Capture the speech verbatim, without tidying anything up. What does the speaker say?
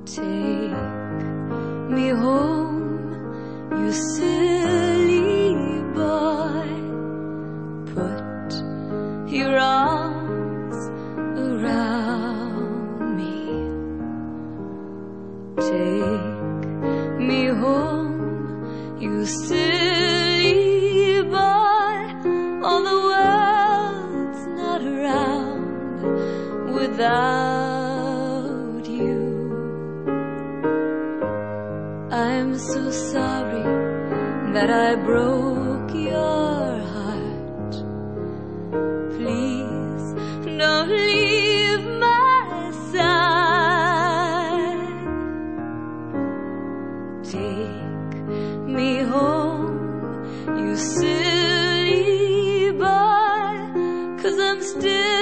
Take me home, you silly boy. Put your arms around me. Take me home, you silly boy. All the world's not around without you. I'm so sorry that I broke your heart. Please don't leave my side. Take me home, you silly boy, 'cause I'm still